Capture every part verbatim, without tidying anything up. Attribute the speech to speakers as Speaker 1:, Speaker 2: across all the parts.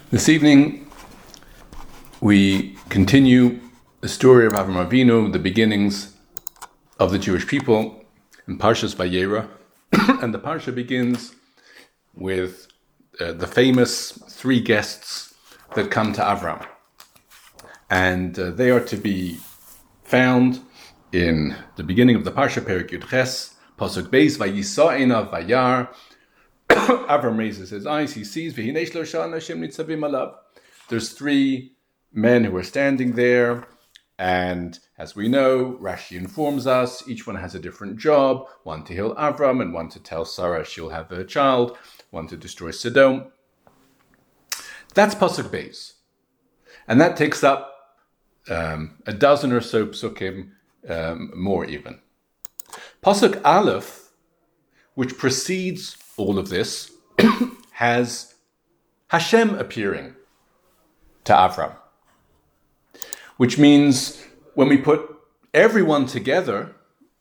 Speaker 1: This evening, we continue the story of Avram Avinu, the beginnings of the Jewish people, in Parshas Vayera. And the Parsha begins with uh, the famous three guests that come to Avram. And uh, they are to be found in the beginning of the Parsha, Perek Yud Ches, Pasuk Beis, Vayisa'ena Vayar. Avram raises his eyes, he sees, there's three men who are standing there, and as we know, Rashi informs us, each one has a different job, one to heal Avram, and one to tell Sarah she'll have a child, one to destroy Sodom. That's Pasuk Beis. And that takes up um, a dozen or so psukim, um, more even. Pasuk Aleph, which precedes all of this, has Hashem appearing to Avram, which means when we put everyone together,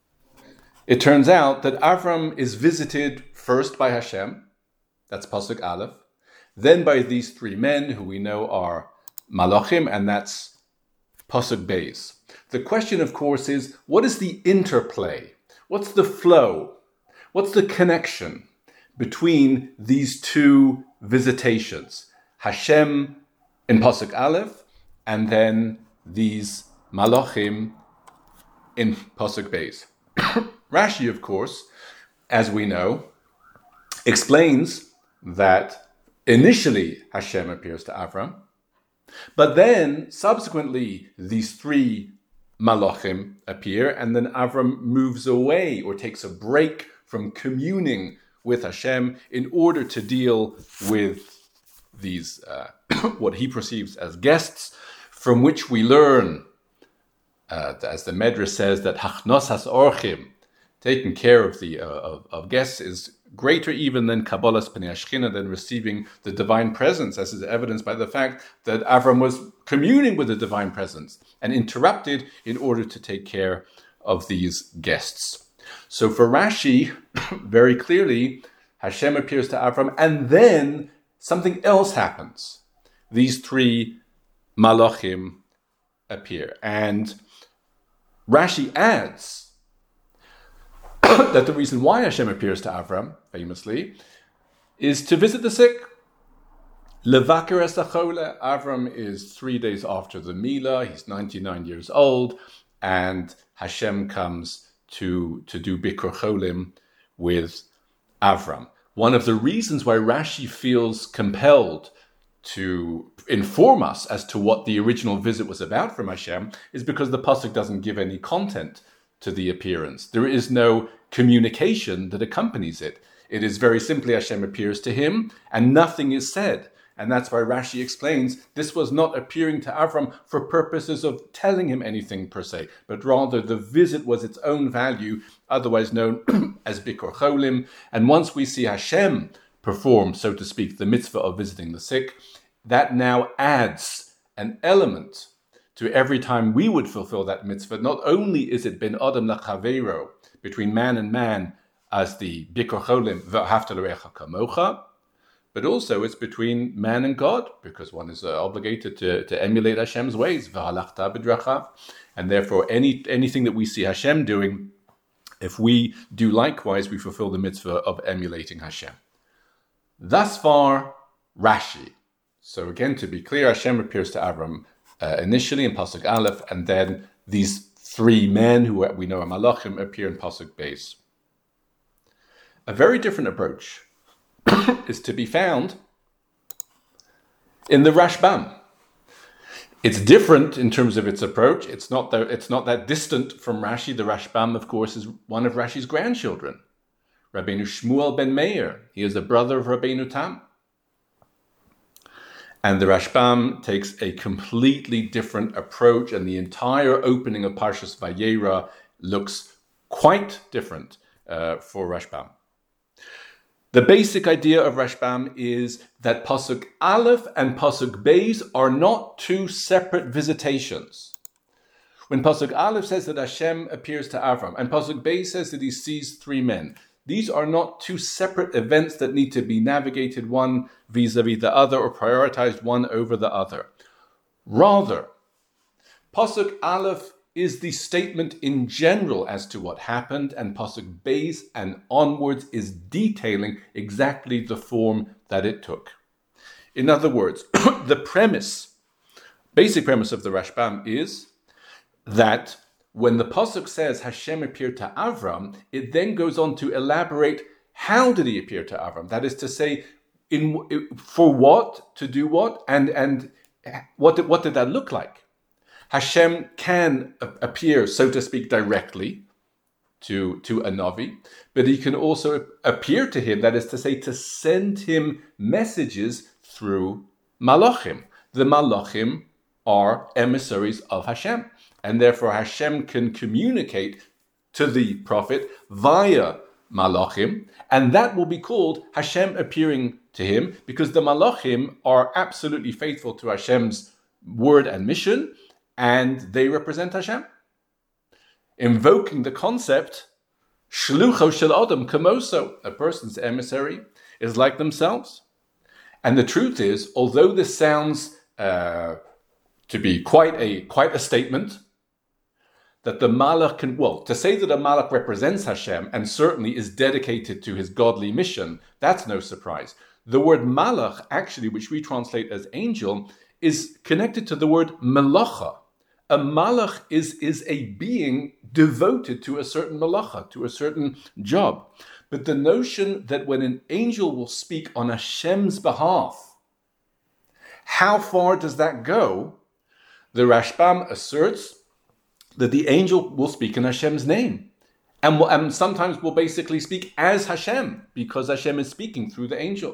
Speaker 1: it turns out that Avram is visited first by Hashem, that's Pasuk Aleph, then by these three men who we know are Malachim, and that's Pasuk Beis. The question, of course, is what is the interplay? What's the flow? What's the connection between these two visitations? Hashem in Pasuk Aleph, and then these Malachim in Pasuk Beis. Rashi, of course, as we know, explains that initially Hashem appears to Avram, but then subsequently these three Malachim appear, and then Avram moves away or takes a break from communing with Hashem in order to deal with these, uh, what he perceives as guests, from which we learn, uh, as the Medrash says, that Hachnos has orchim, taking care of the uh, of, of guests, is greater even than Kabbalas Pnei Shechina, than receiving the divine presence, as is evidenced by the fact that Avram was communing with the divine presence and interrupted in order to take care of these guests. So for Rashi, very clearly, Hashem appears to Avram, and then something else happens. These three Malachim appear. And Rashi adds that the reason why Hashem appears to Avram, famously, is to visit the sick. Levaker es hachole. Avram is three days after the Milah. He's ninety-nine years old, and Hashem comes to, to do Bikur Cholim with Avram. One of the reasons why Rashi feels compelled to inform us as to what the original visit was about from Hashem is because the pasuk doesn't give any content to the appearance. There is no communication that accompanies it. It is very simply Hashem appears to him and nothing is said. And that's why Rashi explains this was not appearing to Avram for purposes of telling him anything per se, but rather the visit was its own value, otherwise known as Bikur Cholim. And once we see Hashem perform, so to speak, the mitzvah of visiting the sick, that now adds an element to every time we would fulfill that mitzvah. Not only is it ben adam lachaveiro, between man and man, as the Bikur Cholim, v'ahavta l'recha kamocha, but also it's between man and God, because one is uh, obligated to, to emulate Hashem's ways, v'halachta b'drachav, and therefore any anything that we see Hashem doing, if we do likewise, we fulfill the mitzvah of emulating Hashem. Thus far, Rashi. So again, to be clear, Hashem appears to Avram uh, initially in Pasuk Aleph, and then these three men who we know are Malachim appear in Pasuk Beis. A very different approach is to be found in the Rashbam. It's different in terms of its approach. It's not that, it's not that distant from Rashi. The Rashbam, of course, is one of Rashi's grandchildren, Rabbeinu Shmuel ben Meir. He is a brother of Rabbeinu Tam. And the Rashbam takes a completely different approach, and the entire opening of Parshas Vayera looks quite different uh, for Rashbam. The basic idea of Rashbam is that Pasuk Aleph and Pasuk Beis are not two separate visitations. When Pasuk Aleph says that Hashem appears to Avram, and Pasuk Beis says that he sees three men, These are not two separate events that need to be navigated one vis-a-vis the other or prioritized one over the other. Rather, Pasuk Aleph is the statement in general as to what happened, and Pasuk Beis and onwards is detailing exactly the form that it took. In other words, the premise, basic premise of the Rashbam is that when the Pasuk says Hashem appeared to Avram, it then goes on to elaborate how did he appear to Avram? That is to say, in for what, to do what, and, and what, did, what did that look like? Hashem can appear, so to speak, directly to, to a Navi, but he can also appear to him, that is to say, to send him messages through Malachim. The Malachim are emissaries of Hashem, and therefore Hashem can communicate to the prophet via Malachim, and that will be called Hashem appearing to him, because the Malachim are absolutely faithful to Hashem's word and mission, and they represent Hashem. Invoking the concept, Shlucho shel Adam kamoso, a person's emissary is like themselves. And the truth is, although this sounds uh, to be quite a quite a statement, that the Malach can, well, to say that a Malach represents Hashem and certainly is dedicated to his godly mission, that's no surprise. The word Malach, actually, which we translate as angel, is connected to the word Melacha. A malach is, is a being devoted to a certain malacha, to a certain job. But the notion that when an angel will speak on Hashem's behalf, how far does that go? The Rashbam asserts that the angel will speak in Hashem's name. And, will, and sometimes will basically speak as Hashem, because Hashem is speaking through the angel.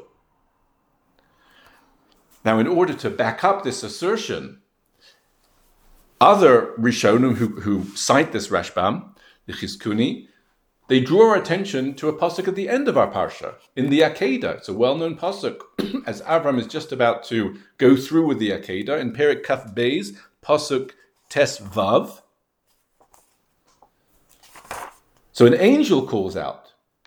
Speaker 1: Now, in order to back up this assertion, other Rishonim who, who cite this Rashbam, the Chizkuni, they draw our attention to a pasuk at the end of our parsha, in the Akedah. It's a well-known pasuk, as Avram is just about to go through with the Akedah, in Perek Kaf Beis, pasuk Tes Vav. So an angel calls out.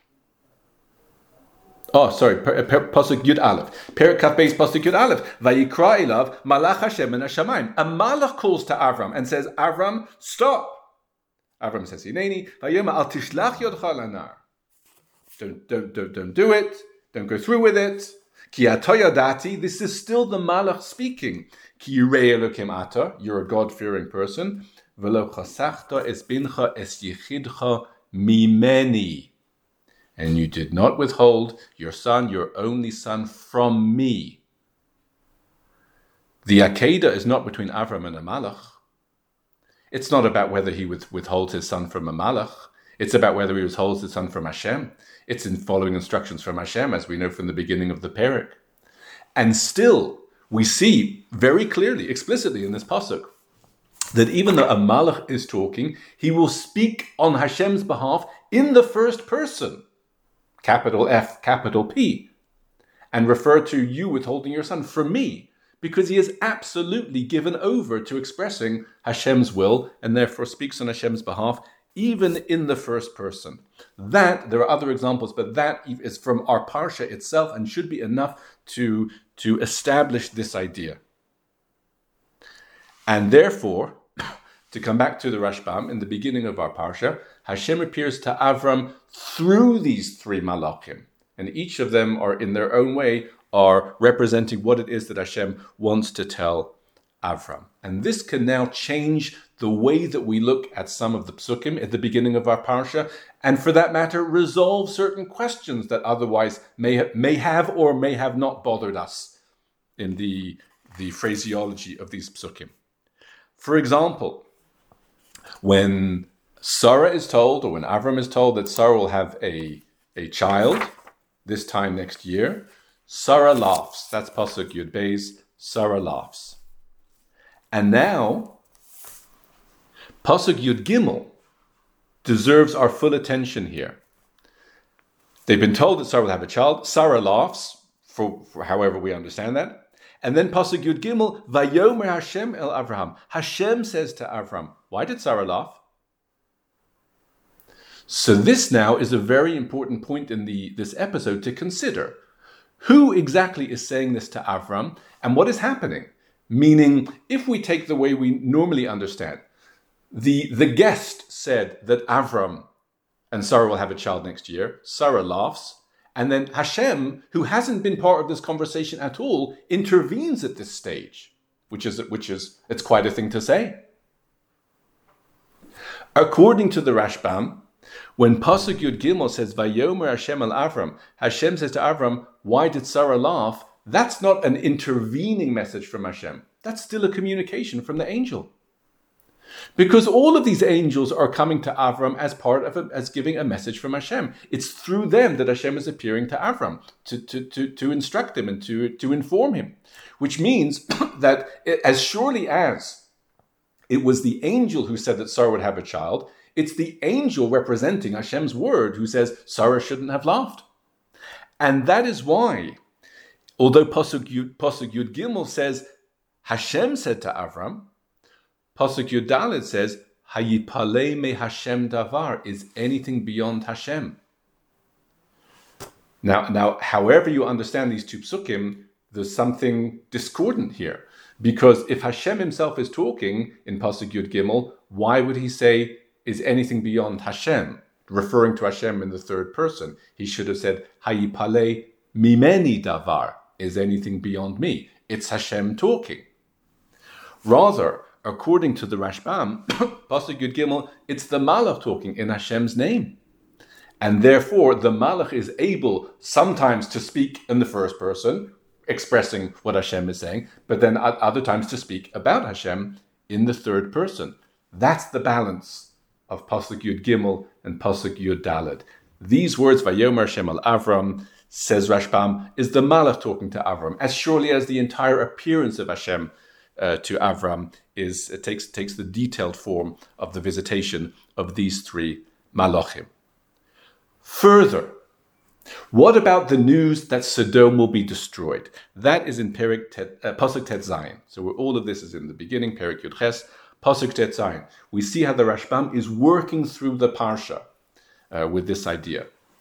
Speaker 1: Oh, sorry, pasuk Yud Aleph. Perek Kaf Beis, pasuk Yud Aleph. Vayikra elav malach Hashem min hashamayim. A malach calls to Avram and says, Avram, stop. Avram says, Hineni, vayoma al tishlach yodcha lanar. Don't, don't, don't, don't do it. Don't go through with it. Ki atoya dati. This is still the malach speaking. Ki yirei Elokim ata. You're a God-fearing person. Velo chasachta es bincha es yichidcha mimeni. And you did not withhold your son, your only son, from me. The Akedah is not between Avram and a malach. It's not about whether he withholds his son from a malach. It's about whether he withholds his son from Hashem. It's in following instructions from Hashem, as we know from the beginning of the Perek. And still, we see very clearly, explicitly in this pasuk, that even though a malach is talking, he will speak on Hashem's behalf in the first person. Capital F, capital P, and refer to you withholding your son from me, because he is absolutely given over to expressing Hashem's will and therefore speaks on Hashem's behalf, even in the first person. That, there are other examples, but that is from our Parsha itself and should be enough to, to establish this idea. And therefore, to come back to the Rashbam, in the beginning of our Parsha, Hashem appears to Avram through these three malachim. And each of them are, in their own way, are representing what it is that Hashem wants to tell Avram. And this can now change the way that we look at some of the psukim at the beginning of our Parsha, and for that matter, resolve certain questions that otherwise may, ha- may have or may have not bothered us in the, the phraseology of these psukim. For example, when Sarah is told, or when Avram is told that Sarah will have a, a child this time next year, Sarah laughs. That's pasuk Yud Beis. Sarah laughs. And now, pasuk Yud Gimel deserves our full attention here. They've been told that Sarah will have a child. Sarah laughs, for, for however we understand that. And then pasuk Yud Gimel, Vayomer Hashem el Avraham. Hashem says to Avram, why did Sarah laugh? So this now is a very important point in the this episode to consider. Who exactly is saying this to Avram, and what is happening? Meaning, if we take the way we normally understand, the, the guest said that Avram and Sarah will have a child next year. Sarah laughs. And then Hashem, who hasn't been part of this conversation at all, intervenes at this stage, which is, which is it's quite a thing to say. According to the Rashbam, when Pasuk Yud Gimel says, Vayomer Hashem al Avram, Hashem says to Avram, why did Sarah laugh? That's not an intervening message from Hashem. That's still a communication from the angel. Because all of these angels are coming to Avram as part of a, as giving a message from Hashem. It's through them that Hashem is appearing to Avram to, to, to, to instruct him and to, to inform him. Which means that as surely as it was the angel who said that Sarah would have a child, it's the angel representing Hashem's word who says Sarah shouldn't have laughed. And that is why, although Pasuk Yud, Pasuk Yud Gimel says, Hashem said to Avram, Pasuk Yud Dalet says, Hayipale me Hashem davar, is anything beyond Hashem. Now, now, however you understand these two psukim, there's something discordant here. Because if Hashem himself is talking in Pasuk Yud Gimel, why would he say, is anything beyond Hashem? Referring to Hashem in the third person. He should have said, Hayipale mimeni davar, is anything beyond me? It's Hashem talking. Rather, according to the Rashbam, Pasuk Yud Gimel, it's the Malach talking in Hashem's name. And therefore, the Malach is able sometimes to speak in the first person, expressing what Hashem is saying, but then at other times to speak about Hashem in the third person. That's the balance of Pasuk Yud Gimel and Pasuk Yud Dalet. These words, Vayomer Hashem al Avram, says Rashbam, is the Malach talking to Avram, as surely as the entire appearance of Hashem uh, to Avram is it takes takes the detailed form of the visitation of these three Malachim. Further, what about the news that Sodom will be destroyed? That is in Perik Tet, uh, Pasuk Tet Zayin. So all of this is in the beginning, Perik Yud Ches, Pasuk Tet Zayin. We see how the Rashbam is working through the Parsha uh, with this idea.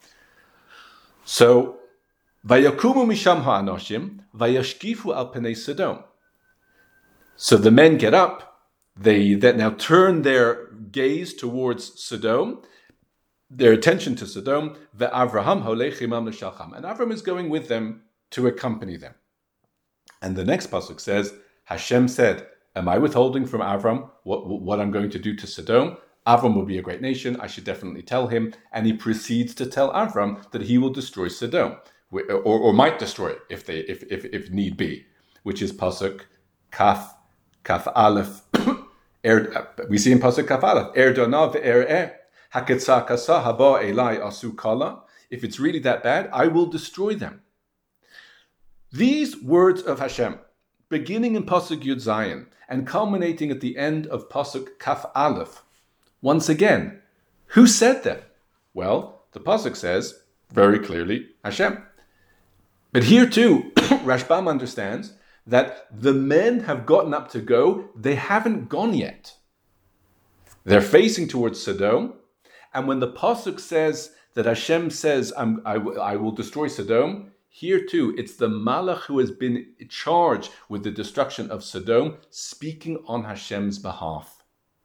Speaker 1: So, Vayakumu misham ha'anoshim, vayashkifu al penei Sodom. So the men get up, they that now turn their gaze towards Sodom, their attention to Sodom, ve'Avraham holech imam l'shalcham. And Avram is going with them to accompany them. And the next pasuk says, Hashem said, am I withholding from Avram what, what I'm going to do to Sodom? Avram will be a great nation, I should definitely tell him. And he proceeds to tell Avram that he will destroy Sodom, or, or might destroy it if, they, if, if, if need be, which is pasuk Kaf, Kaf Aleph. er, we see in pasuk Kaf Aleph, Er donav ve'er'eh. If it's really that bad, I will destroy them. These words of Hashem, beginning in Pasuk Yud Zayin and culminating at the end of Pasuk Kaf Aleph, once again, who said them? Well, the Pasuk says very clearly Hashem. But here too, Rashbam understands that the men have gotten up to go, they haven't gone yet. They're facing towards Sodom. And when the Pasuk says that Hashem says, I'm, I, w- I will destroy Sodom, here too, it's the Malach who has been charged with the destruction of Sodom, speaking on Hashem's behalf.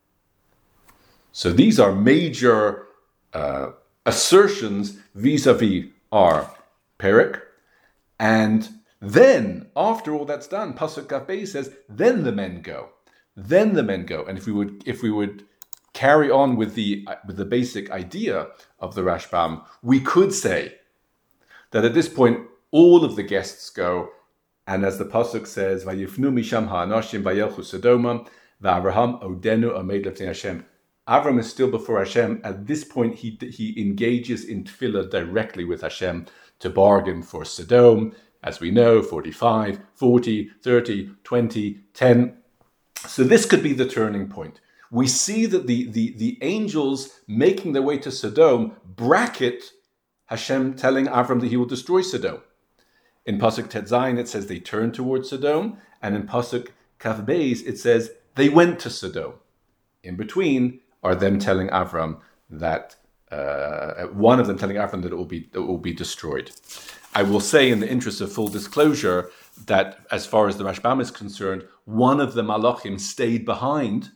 Speaker 1: So these are major uh, assertions vis-a-vis our Perik. And then, after all that's done, Pasuk Kaf Beis says, then the men go. Then the men go. And if we would, if we would carry on with the with the basic idea of the Rashbam, we could say that at this point all of the guests go, and as the pasuk says, "Vayifnu misham ha'anoshim vayelchu Sodoma, va'Avraham odenu omed lefnei Hashem." Avram is still before Hashem. At this point, he he engages in tefillah directly with Hashem to bargain for Sodom, as we know, forty-five, forty, thirty, twenty, ten. So this could be the turning point. We see that the, the, the angels making their way to Sodom bracket Hashem telling Avram that he will destroy Sodom. In Pasuk Tet Zayin, it says they turned towards Sodom, and in Pasuk Kaf Beis, it says they went to Sodom. In between are them telling Avram that uh, one of them telling Avram that it will be it will be destroyed. I will say, in the interest of full disclosure, that as far as the Rashbam is concerned, one of the Malachim stayed behind,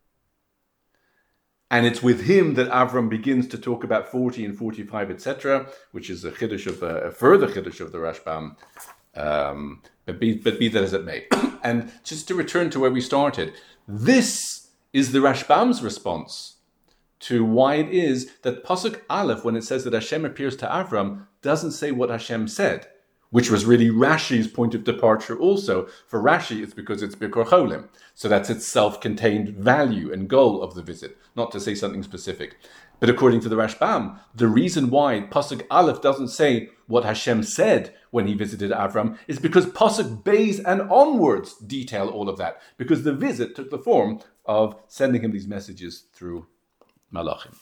Speaker 1: and it's with him that Avram begins to talk about forty and forty-five, et cetera, which is a chiddush of a, a further chiddush of the Rashbam. Um, but be but be that as it may, and just to return to where we started, this is the Rashbam's response to why it is that Pasuk Aleph, when it says that Hashem appears to Avram, doesn't say what Hashem said, which was really Rashi's point of departure also. For Rashi, it's because it's Bikor Cholim. So that's its self-contained value and goal of the visit, not to say something specific. But according to the Rashbam, the reason why Pasuk Aleph doesn't say what Hashem said when he visited Avram is because Pasuk Beis and onwards detail all of that, because the visit took the form of sending him these messages through Malachim.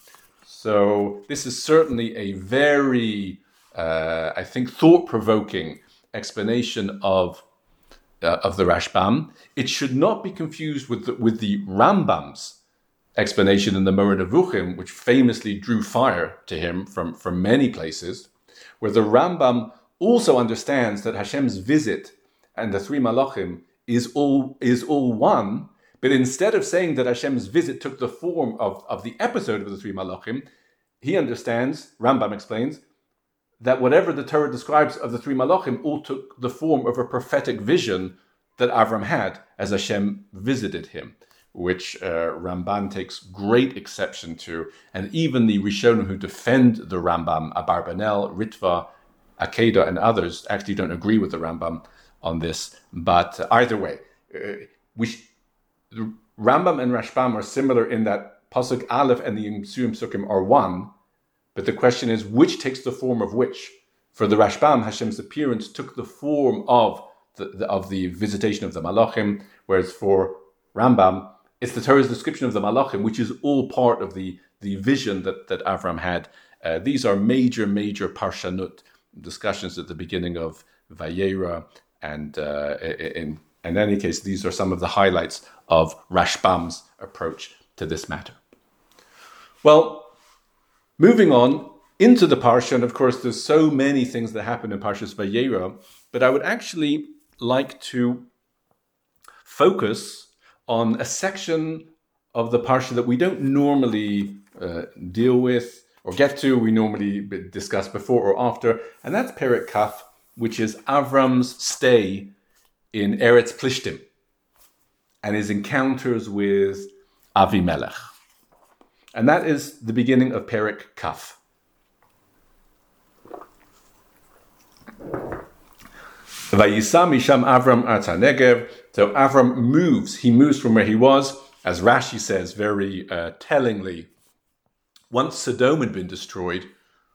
Speaker 1: So this is certainly a very, uh, I think, thought-provoking explanation of uh, of the Rashbam. It should not be confused with the, with the Rambam's explanation in the Moreh Nevuchim, which famously drew fire to him from, from many places, where the Rambam also understands that Hashem's visit and the three Malachim is all is all one. But instead of saying that Hashem's visit took the form of, of the episode of the three Malachim, he understands, Rambam explains, that whatever the Torah describes of the three Malachim all took the form of a prophetic vision that Avram had as Hashem visited him, which uh, Ramban takes great exception to. And even the Rishonim who defend the Rambam, Abarbanel, Ritva, Akeda, and others, actually don't agree with the Rambam on this. But uh, either way, uh, we sh- the Rambam and Rashbam are similar in that Pasuk Aleph and the Yisurim Sukkim are one, but the question is which takes the form of which. For the Rashbam, Hashem's appearance took the form of the, the of the visitation of the Malachim, whereas for Rambam, it's the Torah's description of the Malachim, which is all part of the, the vision that, that Avram had. Uh, these are major, major Parshanut discussions at the beginning of Vayera, and uh, in In any case, these are some of the highlights of Rashbam's approach to this matter. Well, moving on into the Parsha, and of course there's so many things that happen in Parshas Vayera, but I would actually like to focus on a section of the Parsha that we don't normally uh, deal with or get to. We normally discuss before or after, and that's Perek Kaf, which is Avram's stay in Eretz Plishtim and his encounters with Avimelech. And that is the beginning of Perek Kaf. Vayisa misham Avram arz hanegev. So Avram moves, he moves from where he was, as Rashi says very uh, tellingly. Once Sodom had been destroyed,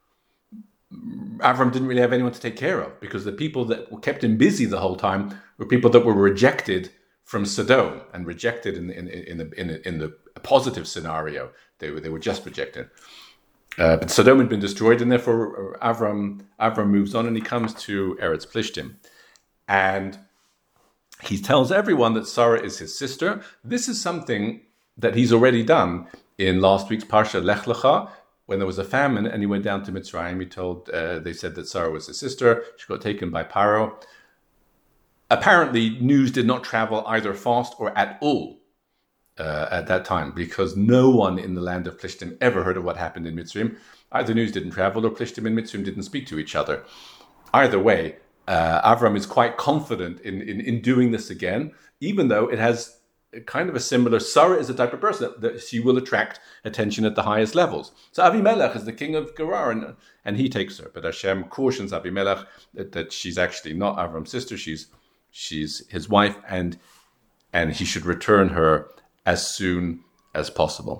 Speaker 1: Avram didn't really have anyone to take care of, because the people that kept him busy the whole time were people that were rejected from Sodom, and rejected in in in the in, in the positive scenario. They were they were just rejected. Uh, but Sodom had been destroyed, and therefore Avram Avram moves on, and he comes to Eretz Plishtim, and he tells everyone that Sarah is his sister. This is something that he's already done in last week's Parsha Lech Lecha. When there was a famine and he went down to Mitzrayim, he told, uh, they said that Sarah was his sister. She got taken by Paro. Apparently, news did not travel either fast or at all uh, at that time, because no one in the land of Plishtim ever heard of what happened in Mitzrayim. Either news didn't travel or Plishtim and Mitzrayim didn't speak to each other. Either way, uh, Avram is quite confident in, in, in doing this again, even though it has kind of a similar. Sarah is the type of person that, that she will attract attention at the highest levels. So Avimelech is the king of Gerar, and, and he takes her. But Hashem cautions Avimelech that, that she's actually not Avram's sister. She's she's his wife, and and he should return her as soon as possible.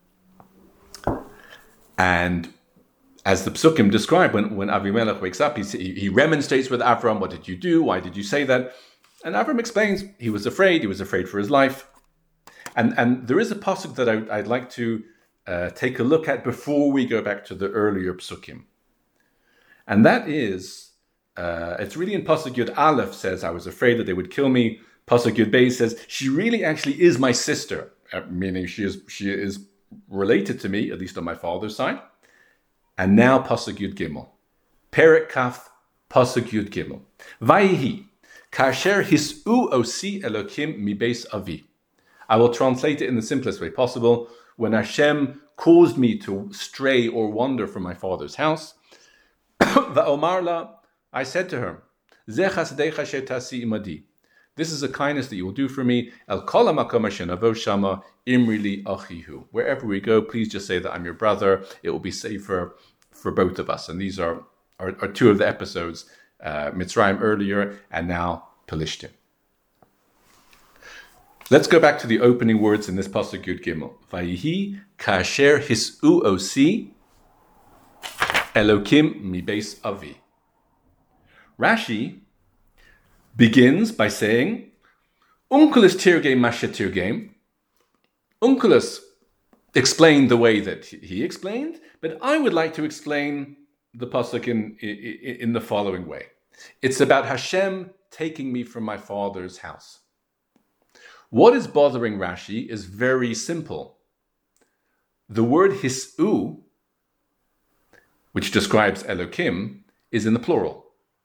Speaker 1: And as the Psukim describe, when, when Avimelech wakes up, he, he remonstrates with Avram. What did you do? Why did you say that? And Avram explains he was afraid. He was afraid for his life. And and there is a pasuk that I, I'd like to uh, take a look at before we go back to the earlier psukim. And that is, uh, it's really in pasuk Yud Aleph says, I was afraid that they would kill me. Pasuk Yud Beis says, she really actually is my sister, uh, meaning she is she is related to me, at least on my father's side. And now Pasuk Yud Gimel. Perek Kaf, Pasuk Yud Gimel. Vayihi, kasher his'u osi Elokim mi beis avi. I will translate it in the simplest way possible. When Hashem caused me to stray or wander from my father's house, Va'omar la, I said to her, Ze chasdecha shetasi imadi. This is a kindness that you will do for me. El kol hamakom asher navo shama imri li achihu. Wherever we go, please just say that I'm your brother. It will be safer for both of us. And these are, are, are two of the episodes, uh, Mitzrayim earlier, and now Pelishtim. Let's go back to the opening words in this Pasuk Yud Gimel. Vayihi kasher his'u osi Elokim mi beis avi. Rashi begins by saying, Onkelos tirgem mashe tirgem. Onkelos explained the way that he explained, but I would like to explain the pasuk in, in, in the following way. It's about Hashem taking me from my father's house. What is bothering Rashi is very simple. The word his'u, which describes Elokim, is in the plural.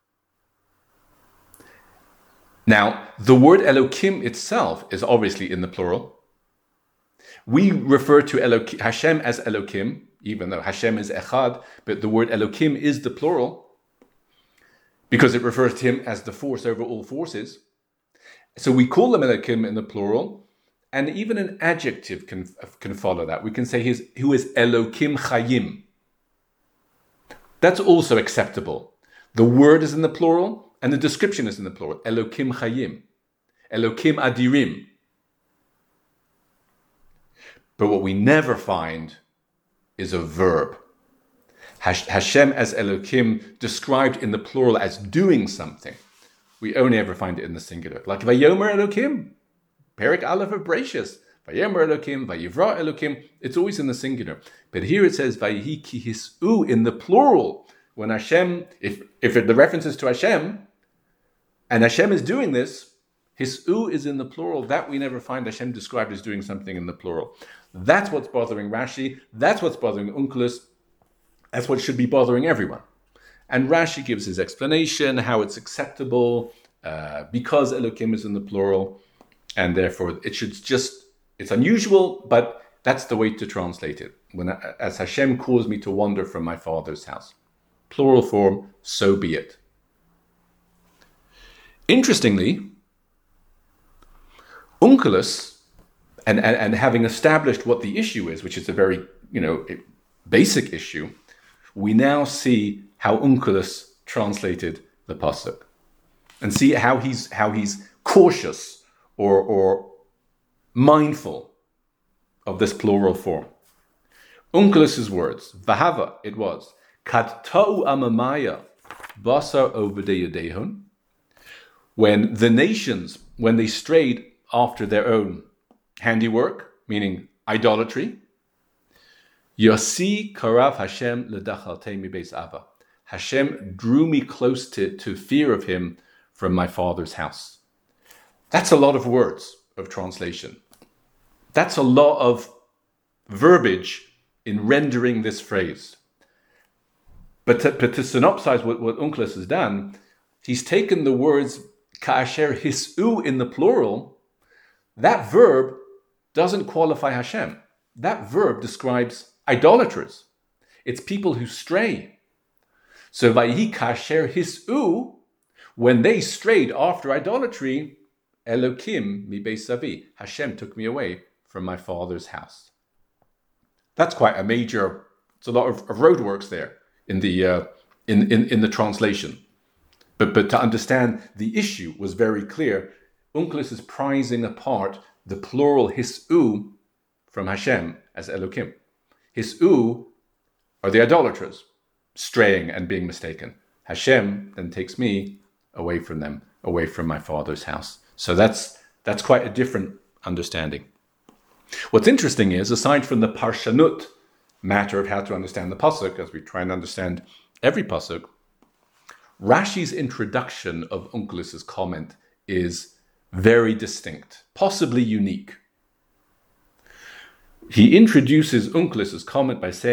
Speaker 1: Now, the word Elokim itself is obviously in the plural. We refer to Elokim, Hashem as Elokim, even though Hashem is Echad, but the word Elokim is the plural because it refers to him as the force over all forces. So we call him Elokim in the plural, and even an adjective can, can follow that. We can say he's, who is Elokim Chayim. That's also acceptable. The word is in the plural, and the description is in the plural. Elokim Chayim. Elokim Adirim. But what we never find is a verb. Hashem as Elokim described in the plural as doing something. We only ever find it in the singular. Like Vayomer Elokim. Perek Aleph of Bereshis. Vayomer Elokim, Vayivra Elokim. It's always in the singular. But here it says Vayihi ki his'u in the plural. When Hashem, if, if the reference is to Hashem, and Hashem is doing this, his'u is in the plural. That we never find Hashem described as doing something in the plural. That's what's bothering Rashi. That's what's bothering Onkelos. That's what should be bothering everyone. And Rashi gives his explanation, how it's acceptable, uh, because Elokim is in the plural, and therefore it should just, it's unusual, but that's the way to translate it. When, as Hashem caused me to wander from my father's house. Plural form, so be it. Interestingly, Onkelos, and, and, and having established what the issue is, which is a very, you know, basic issue, we now see how Onkelos translated the pasuk, and see how he's how he's cautious or or mindful of this plural form. Onkelos' words, Vahava, it was, Kat ta'u amamaya basar ovadeyadehon. When the nations, when they strayed after their own handiwork, meaning idolatry, Yasi karav Hashem ledachaltei mi beis ava. Hashem drew me close to, to fear of him from my father's house. That's a lot of words of translation. That's a lot of verbiage in rendering this phrase. But to, but to synopsize what, what Onkelos has done, he's taken the words Ka'asher his'u in the plural. That verb doesn't qualify Hashem. That verb describes idolaters. It's people who stray. So Vayihi Ka'asher his'u, when they strayed after idolatry, Elokim mi beis avi, Hashem took me away from my father's house. That's quite a major, it's a lot of, of roadworks there in the uh, in, in, in the translation. But but to understand the issue was very clear. Onkelos is prizing apart the plural his'u from Hashem as Elokim. His'u are the idolaters, straying and being mistaken. Hashem then takes me away from them, away from my father's house. So that's that's quite a different understanding. What's interesting is, aside from the parshanut matter of how to understand the pasuk, as we try and understand every pasuk, Rashi's introduction of Onkelos' comment is very distinct, possibly unique. He introduces Onkelos' comment by saying,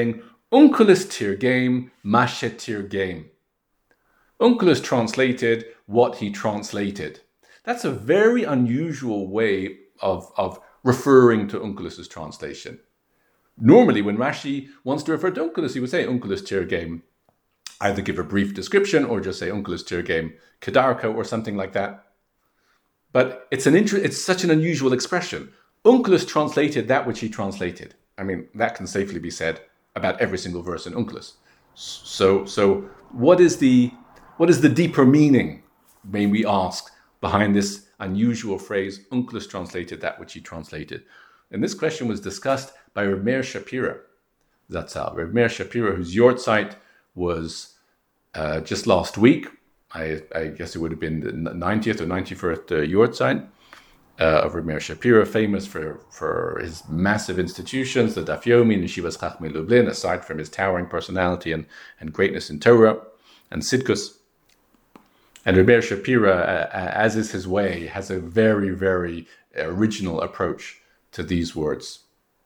Speaker 1: Onkelos tirgem, mashe tirgem. Onkelos translated what he translated. That's a very unusual way of, of referring to Onkelos' translation. Normally, when Rashi wants to refer to Onkelos, he would say Onkelos tirgem, either give a brief description or just say Onkelos tirgem kedarko or something like that. But it's an inter- it's such an unusual expression. Onkelos translated that which he translated. I mean, that can safely be said about every single verse in Onkelos. So, so what is the what is the deeper meaning, may we ask, behind this unusual phrase, Onkelos translated that which he translated? And this question was discussed by Reb Meir Shapira, Zatzal. Reb Meir Shapira, whose yortzeit was uh, just last week. I, I guess it would have been the ninetieth or ninety-first uh, yortzeit uh, of Reb Meir Shapira, famous for, for his massive institutions, the Daf Yomi and Yeshivas Chachmei Lublin, aside from his towering personality and, and greatness in Torah and Sidkus. And Reb Meir Shapira, uh, as is his way, has a very, very original approach to these words.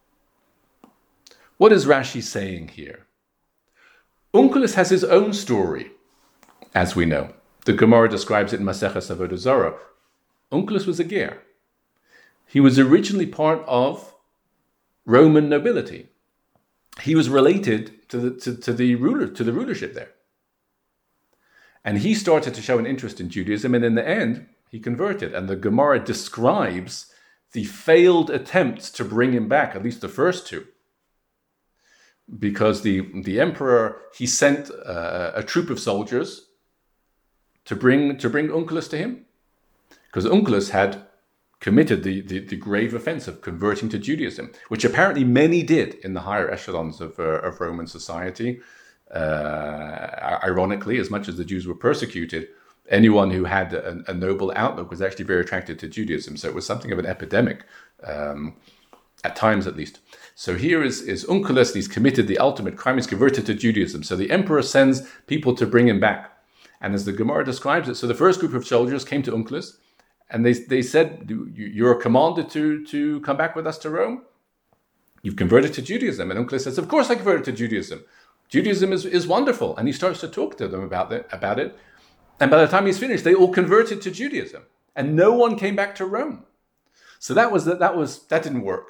Speaker 1: What is Rashi saying here? Onkelos has his own story, as we know. The Gemara describes it in Maseches Avodah Zarah. Onkelos was a ger. He was originally part of Roman nobility. He was related to the to, to the ruler to the rulership there. And he started to show an interest in Judaism, and in the end, he converted. And the Gemara describes the failed attempts to bring him back, at least the first two. Because the, the emperor, he sent uh, a troop of soldiers to bring to bring Onkelos to him. Because Onkelos had committed the, the, the grave offense of converting to Judaism, which apparently many did in the higher echelons of, uh, of Roman society. Uh, ironically, as much as the Jews were persecuted, anyone who had a, a noble outlook was actually very attracted to Judaism. So it was something of an epidemic, um, at times at least. So here is, is Onkelos, he's committed the ultimate crime, he's converted to Judaism. So the emperor sends people to bring him back. And as the Gemara describes it, so the first group of soldiers came to Onkelos, and they, they said, you're commanded to, to come back with us to Rome? You've converted to Judaism. And Onkelos says, of course I converted to Judaism. Judaism is, is wonderful. And he starts to talk to them about it, about it. And by the time he's finished, they all converted to Judaism. And no one came back to Rome. So that was that was that didn't work.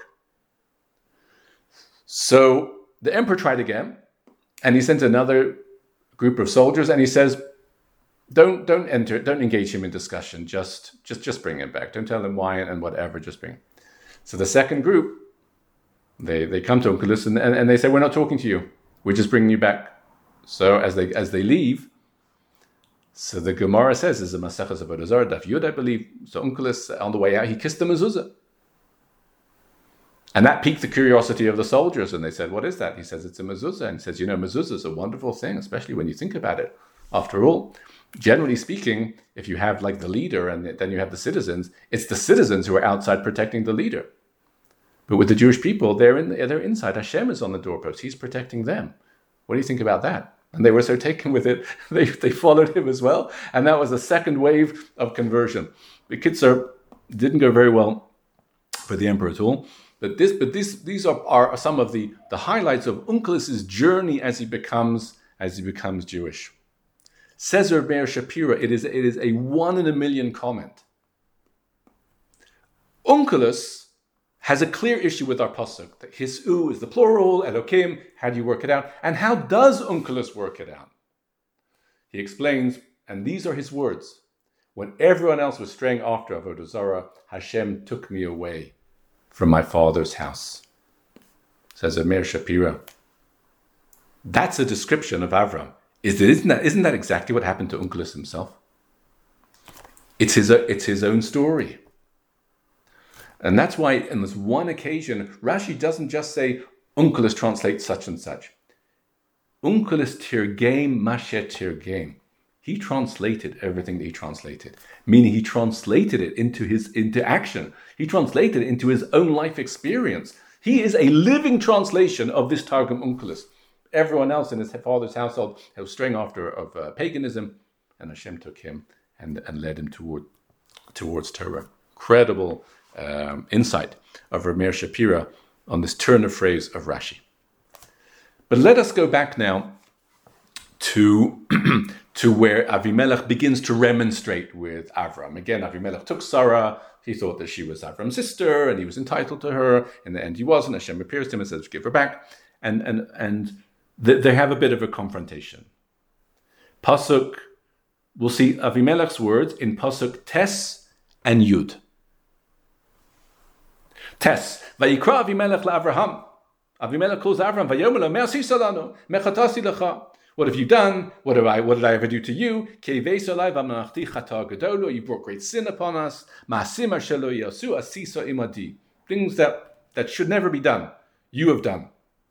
Speaker 1: So the emperor tried again, and he sent another group of soldiers, and he says, Don't don't enter, don't engage him in discussion, just just just bring him back. Don't tell him why and whatever, just bring him. So the second group, they they come to Onkelos and, and, and they say, we're not talking to you. We're just bringing you back. So as they as they leave, so the Gemara says, is a Maseches Avodah Zarah, Daf Yud, I believe. So Onkelos, on the way out, he kissed the mezuzah. And that piqued the curiosity of the soldiers. And they said, what is that? He says, it's a mezuzah. And he says, you know, mezuzah is a wonderful thing, especially when you think about it. After all, generally speaking, if you have like the leader and then you have the citizens, it's the citizens who are outside protecting the leader. But with the Jewish people, they're in, they're inside. Hashem is on the doorpost. He's protecting them. What do you think about that? And they were so taken with it, they, they followed him as well. And that was the second wave of conversion. The Kitzur didn't go very well for the emperor at all. But this, but this, these are, are some of the, the highlights of Onkelos' journey as he becomes as he becomes Jewish. Says Reb Meir Shapira, it is it is a one in a million comment. Onkelos has a clear issue with our pasuk. That his u is the plural, Elokim. How do you work it out? And how does Onkelos work it out? He explains, and these are his words: when everyone else was straying after Avodah Zarah, Hashem took me away from my father's house. Says Reb Meir Shapira. That's a description of Avram. Is it, isn't that, isn't that exactly what happened to Onkelos himself? It's his, it's his own story. And that's why on this one occasion, Rashi doesn't just say, Onkelos translates such and such. Onkelos tirgem mashe tirgem. He translated everything that he translated, meaning he translated it into his into action. He translated it into his own life experience. He is a living translation of this Targum Onkelos. Everyone else in his father's household was straying after of uh, paganism, and Hashem took him and, and led him toward towards Torah. Incredible um, insight of Reb Meir Shapira on this turn of phrase of Rashi. But let us go back now to, to where Avimelech begins to remonstrate with Avram. Again, Avimelech took Sarah. He thought that she was Avram's sister and he was entitled to her. In the end, he wasn't. Hashem appears to him and says, give her back. And, and, and th- they have a bit of a confrontation. Pasuk, we'll see Avimelech's words in Pasuk Tes and Yud. Tes, Vayikra Avimelech la'Avraham. Avimelech calls Avram, Vayomer lo me'asi salanu, mechatasi lecha. What have you done? What have I? What did I ever do to you? You brought great sin upon us. Things that, that should never be done. You have done.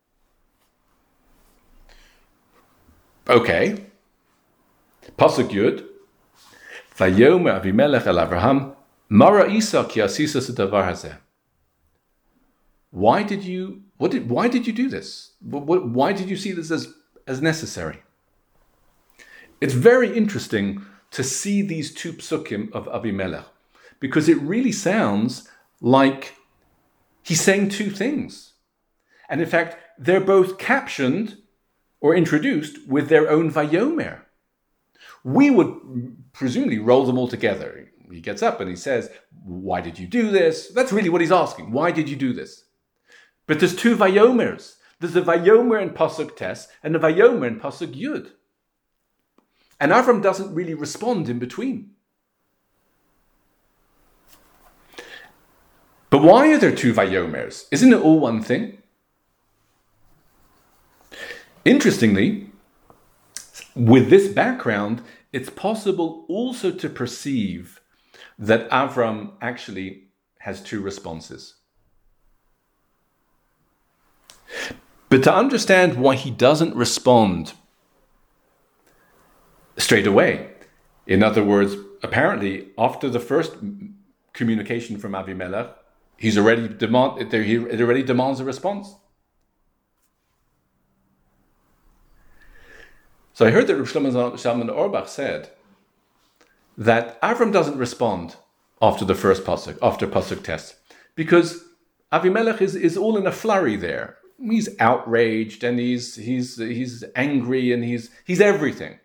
Speaker 1: Okay. Pasuk Yud. Vayomer Avimelech el Avraham, Mara Isa ki asisa sedavar hazeh. Why did you? What did? Why did you do this? What, what, why did you see this as? as necessary? It's very interesting to see these two psukim of Avimelech, because it really sounds like he's saying two things. And in fact, they're both captioned or introduced with their own Vayomer. We would presumably roll them all together. He gets up and he says, why did you do this? That's really what he's asking. Why did you do this? But there's two Vayomers. There's a Vayomer in Pasuk Tes and a Vayomer in Pasuk Yud. And Avram doesn't really respond in between. But why are there two Vayomers? Isn't it all one thing? Interestingly, with this background, it's possible also to perceive that Avram actually has two responses. But to understand why he doesn't respond straight away, in other words, apparently after the first communication from Avimelech, he's already demand he it already demands a response. So I heard that Rav Shlomo Zalman Auerbach said that Avram doesn't respond after the first pasuk, after pasuk Tes, because Avimelech is, is all in a flurry there. He's outraged and he's he's he's angry and he's he's everything.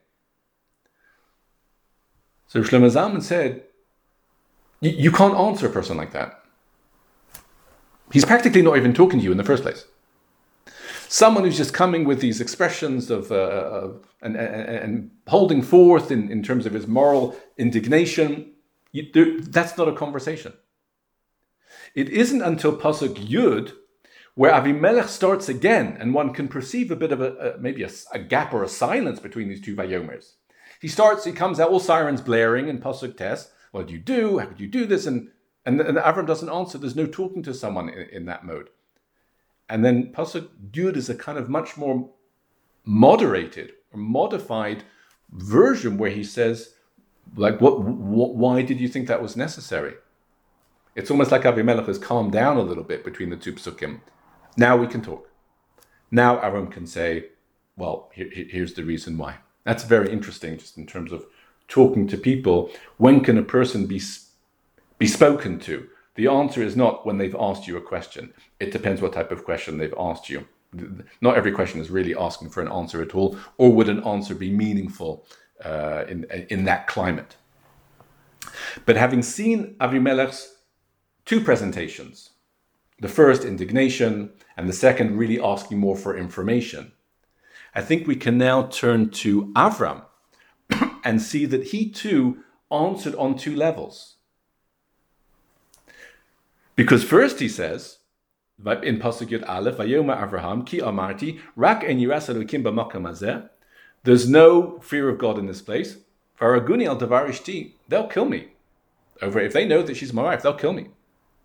Speaker 1: So Shlomo Zalman said, you can't answer a person like that. He's practically not even talking to you in the first place. Someone who's just coming with these expressions of uh, uh, and, and, and holding forth in, in terms of his moral indignation, you, there, that's not a conversation. It isn't until Pasuk Yud where Avimelech starts again, and one can perceive a bit of a, a maybe a, a gap or a silence between these two Vayomers. He starts, he comes out, all sirens blaring in Pasuk Tes. What do you do? How could you do this? And and, and Avram doesn't answer. There's no talking to someone in, in that mode. And then Pasuk Yud is a kind of much more moderated or modified version where he says, like, what, what why did you think that was necessary? It's almost like Avimelech has calmed down a little bit between the two psukim. Now we can talk. Now Avram can say, well, here, here's the reason why. That's very interesting, just in terms of talking to people. When can a person be be spoken to? The answer is not when they've asked you a question. It depends what type of question they've asked you. Not every question is really asking for an answer at all, or would an answer be meaningful uh, in, in that climate. But having seen Avimelech's two presentations, the first indignation, and the second really asking more for information, I think we can now turn to Avram and see that he too answered on two levels. Because first he says, in Pasuk Yud Aleph, Vayomer Avraham ki amarti rak en yiras Elokim b'makom hazeh. There's no fear of God in this place. Varaguni al davar ishti. They'll kill me. Over if they know that she's my wife, they'll kill me.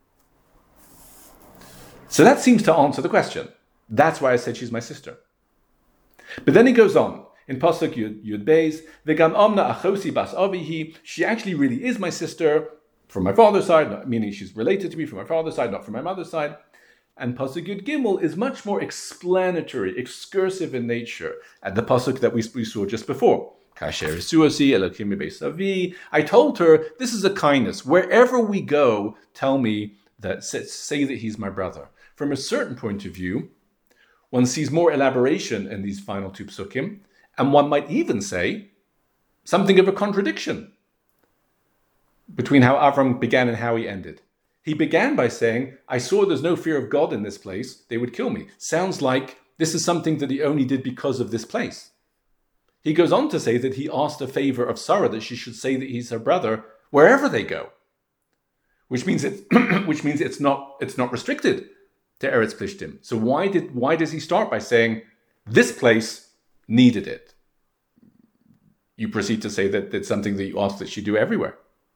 Speaker 1: So that seems to answer the question. That's why I said she's my sister. But then he goes on in Pasuk Yud, Yud Beis, V'gam amna achosi bas avihi. She actually really is my sister from my father's side, meaning she's related to me from my father's side, not from my mother's side. And Pasuk Yud Gimel is much more explanatory, excursive in nature, at the Pasuk that we, we saw just before. Kasher Suasi Elokim Beis Avi. I told her, this is a kindness. Wherever we go, tell me that, say that he's my brother. From a certain point of view, One sees more elaboration in these final two psukim, and one might even say something of a contradiction between how Avram began and how he ended. He began by saying, I saw there's no fear of God in this place, they would kill me. Sounds like this is something that he only did because of this place. He goes on to say that he asked a favor of Sarah, that she should say that he's her brother wherever they go, which means it, which means it's not it's not restricted to Eretz Plishtim. So why did why does he start by saying this place needed it? You proceed to say that it's something that you ask that she do everywhere.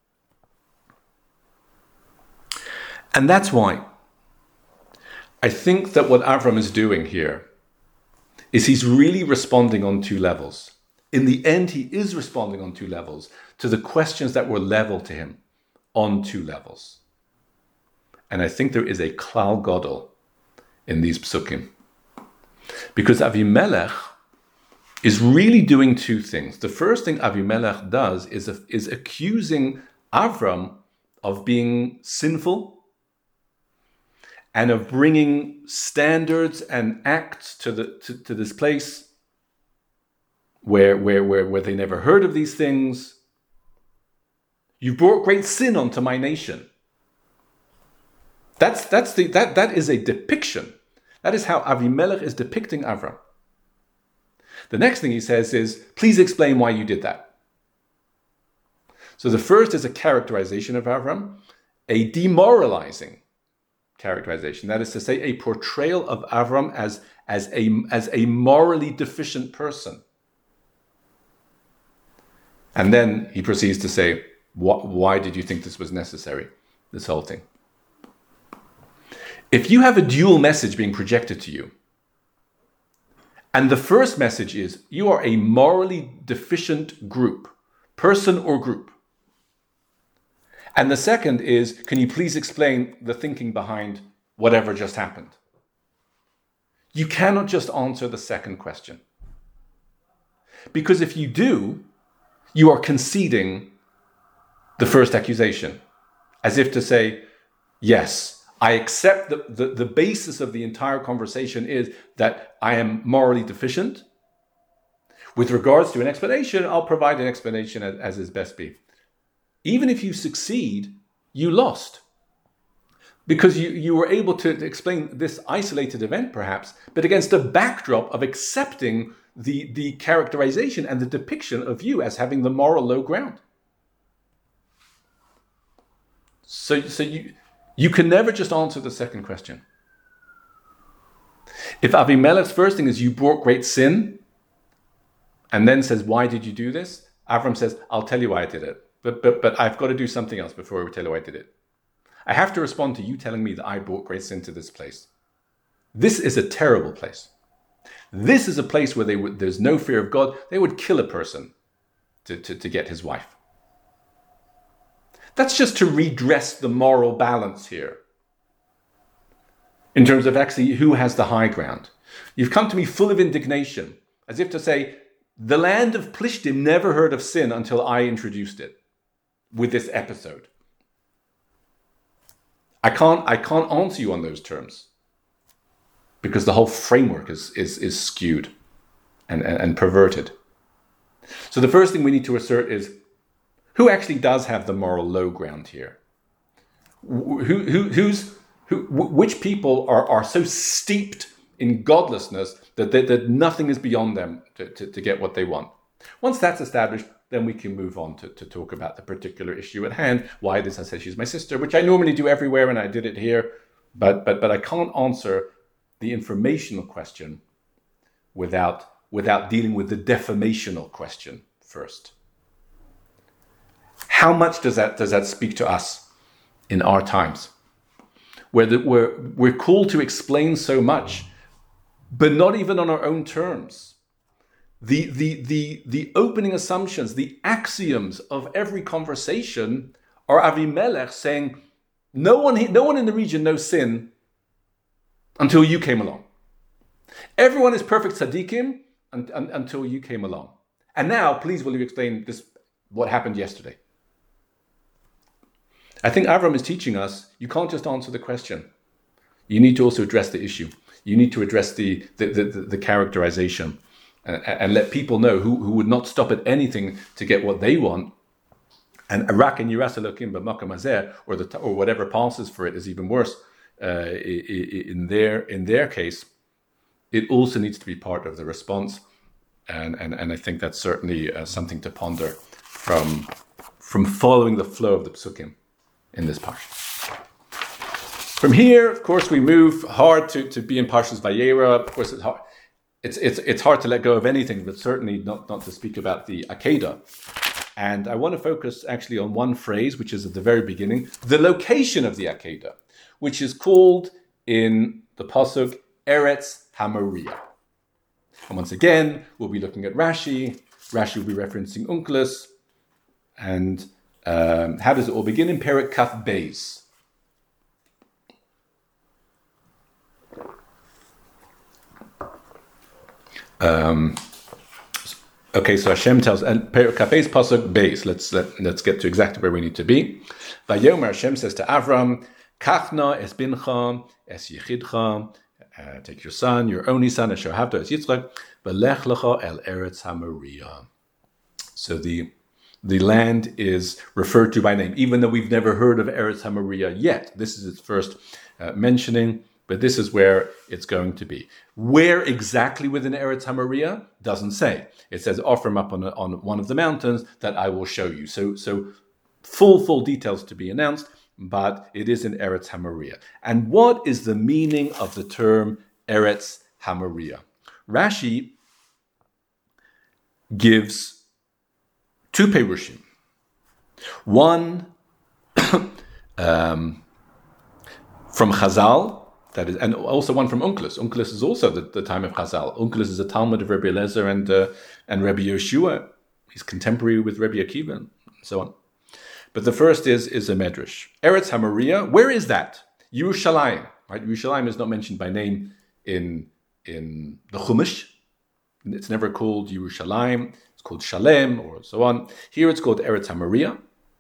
Speaker 1: And that's why I think that what Avram is doing here is he's really responding on two levels. In the end, he is responding on two levels to the questions that were leveled to him on two levels. And I think there is a klal gadol in these psukim. Because Avimelech is really doing two things. The first thing Avimelech does is, is accusing Avram of being sinful and of bringing standards and acts to the to, to this place where, where, where, where they never heard of these things. You brought great sin onto my nation. That's that's the that that is a depiction. That is how Avimelech is depicting Avram. The next thing he says is, please explain why you did that. So the first is a characterization of Avram, a demoralizing characterization. That is to say, a portrayal of Avram as, as, a, as a morally deficient person. And then he proceeds to say, why did you think this was necessary, this whole thing? If you have a dual message being projected to you, and the first message is, you are a morally deficient group, person or group. And the second is, can you please explain the thinking behind whatever just happened? You cannot just answer the second question. Because if you do, you are conceding the first accusation, as if to say, yes, I accept that the, the basis of the entire conversation is that I am morally deficient. With regards to an explanation, I'll provide an explanation as, as is best be. Even if you succeed, you lost. Because you, you were able to explain this isolated event, perhaps, but against a backdrop of accepting the, the characterization and the depiction of you as having the moral low ground. So, so you... You can never just answer the second question. If Avimelech's first thing is you brought great sin, and then says, why did you do this? Avram says, I'll tell you why I did it. But, but, but I've got to do something else before I tell you why I did it. I have to respond to you telling me that I brought great sin to this place. This is a terrible place. This is a place where they would, there's no fear of God. They would kill a person to, to, to get his wife. That's just to redress the moral balance here. In terms of actually who has the high ground. You've come to me full of indignation, as if to say, the land of Plishtim never heard of sin until I introduced it with this episode. I can't, I can't answer you on those terms because the whole framework is, is, is skewed and, and, and perverted. So the first thing we need to assert is, who actually does have the moral low ground here? Who, who, who's, who, which people are, are so steeped in godlessness that, that, that nothing is beyond them to, to, to get what they want? Once that's established, then we can move on to, to talk about the particular issue at hand. Why this? I said she's my sister, which I normally do everywhere, and I did it here. But but but I can't answer the informational question without without dealing with the defamational question first. How much does that does that speak to us in our times, where the, we're we're called to explain so much, but not even on our own terms? The the the the opening assumptions, the axioms of every conversation are Avimelech saying, no one no one in the region knows sin until you came along. Everyone is perfect tzaddikim un, un, until you came along. And now, please, will you explain this? What happened yesterday? I think Avram is teaching us, you can't just answer the question. You need to also address the issue. You need to address the the, the, the characterization and, and let people know who, who would not stop at anything to get what they want. And Arak and Yiras Elokim b'makam hazeh, or the or whatever passes for it, is even worse. Uh, in their in their case, it also needs to be part of the response, and and, and I think that's certainly uh, something to ponder from from following the flow of the psukim in this parsha. From here, of course, we move hard to, to be in Parshas Vayera. Of course, it's hard. It's it's it's hard to let go of anything, but certainly not not to speak about the Akedah. And I want to focus actually on one phrase, which is at the very beginning, the location of the Akedah, which is called in the pasuk Eretz HaMoriah. And once again, we'll be looking at Rashi. Rashi will be referencing Onkelos. And um, how does it all begin? In Perek Kaf Beis. Um, okay, so Hashem tells, and Perek Kaf Beis pasuk Beis. Let's let, let's get to exactly where we need to be. Vayomer, Hashem says to Avram, Kachna es bincha es yichidcha. Uh, take your son, your only son, Asher Havto es Yitzchak, v'lech lecha el Eretz HaMoriah. So the the land is referred to by name, even though we've never heard of Eretz HaMoriah yet. This is its first uh, mentioning, but this is where it's going to be. Where exactly within Eretz HaMoriah doesn't say. It says, offer him up on a, on one of the mountains that I will show you. So so full full details to be announced. But it is in Eretz HaMoriah. And what is the meaning of the term Eretz HaMoriah? Rashi gives two perushim. One um, from Chazal, that is, and also one from Onkelos. Onkelos is also the, the time of Chazal. Onkelos is a Talmud of Rabbi Eliezer and uh, and Rabbi Yeshua. He's contemporary with Rabbi Akiva and so on. But the first is, is a medrash. Eretz HaMoriah, where is that? Yerushalayim, right? Yerushalayim is not mentioned by name in, in the Chumash. It's never called Yerushalayim. It's called Shalem or so on. Here it's called Eretz HaMoriah.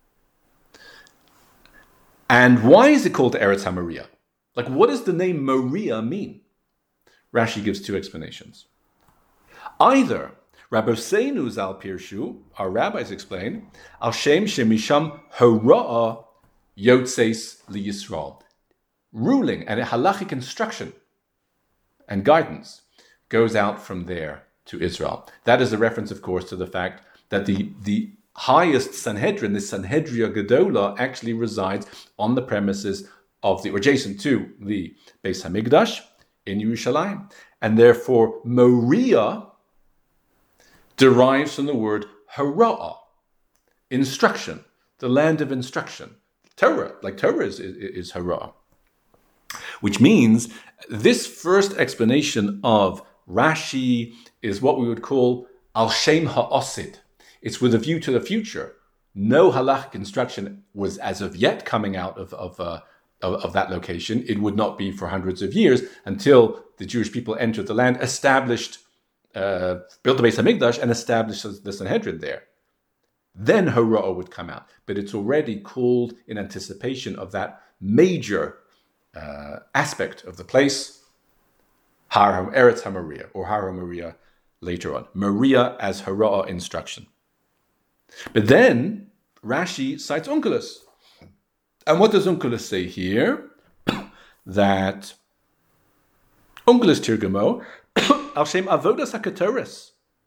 Speaker 1: And why is it called Eretz HaMoriah? Like, what does the name Moriah mean? Rashi gives two explanations. Either Rabbeinu Zal Pirshu, our rabbis explain, Al Shem Shemisham Hora'ah Yotzeis LiYisrael. Ruling and a halachic instruction and guidance goes out from there to Israel. That is a reference, of course, to the fact that the, the highest Sanhedrin, the Sanhedria Gedola, actually resides on the premises of the, or adjacent to the Beis HaMikdash in Yerushalayim. And therefore, Moriah derives from the word Hora'ah, instruction, the land of instruction. Torah, like Torah is, is, is Hora'ah. Which means this first explanation of Rashi is what we would call Al Shem Ha'osid. It's with a view to the future. No halachic instruction was as of yet coming out of, of, uh, of, of that location. It would not be for hundreds of years until the Jewish people entered the land, established Uh, built the Beis HaMikdash and established the Sanhedrin there. Then Hora'ah would come out. But it's already called in anticipation of that major uh, aspect of the place, Har Eretz HaMoriah, or Har HaMoriah later on. Moriah as Hora'ah instruction. But then Rashi cites Onkelos. And what does Onkelos say here? That Onkelos Tirgamo Al Shem Avodas HaKetoras.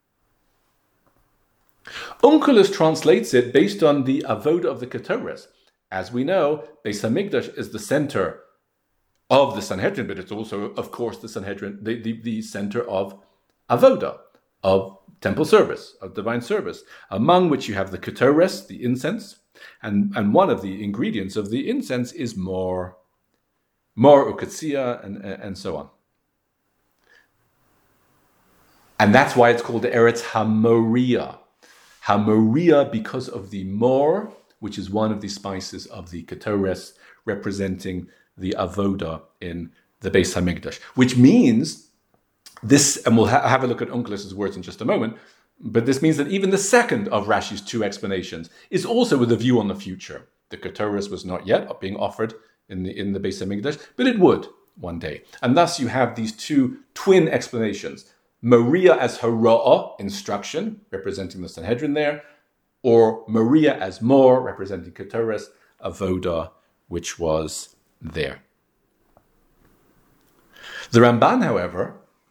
Speaker 1: Onkelos translates it based on the avoda of the Ketoras. As we know, Beis HaMikdash is the center of the Sanhedrin, but it's also, of course, the Sanhedrin, the, the, the center of avoda, of temple service, of divine service, among which you have the Ketoras, the incense, and, and one of the ingredients of the incense is more, more ukatzia, and, and so on. And that's why it's called the Eretz HaMoriah. HaMoriah because of the mor, which is one of the spices of the Ketores, representing the avoda in the Beis HaMikdash. Which means this, and we'll ha- have a look at Onkelos' words in just a moment, but this means that even the second of Rashi's two explanations is also with a view on the future. The Ketores was not yet being offered in the, in the Beis HaMikdash, but it would. one day. And thus you have these two twin explanations. Maria as Hara'ah, instruction, representing the Sanhedrin there, or Maria as Mor, representing Ketores, Avoda, which was there. The Ramban, however,